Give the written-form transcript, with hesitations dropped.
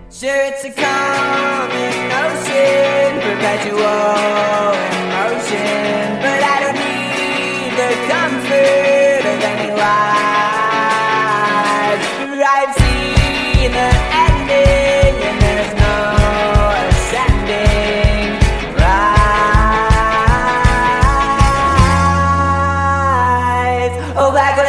Sure, it's a common ocean, perpetual emotion, but I don't need the comfort of any lies. I've seen the ending, and there's no ascending. Rise, oh, back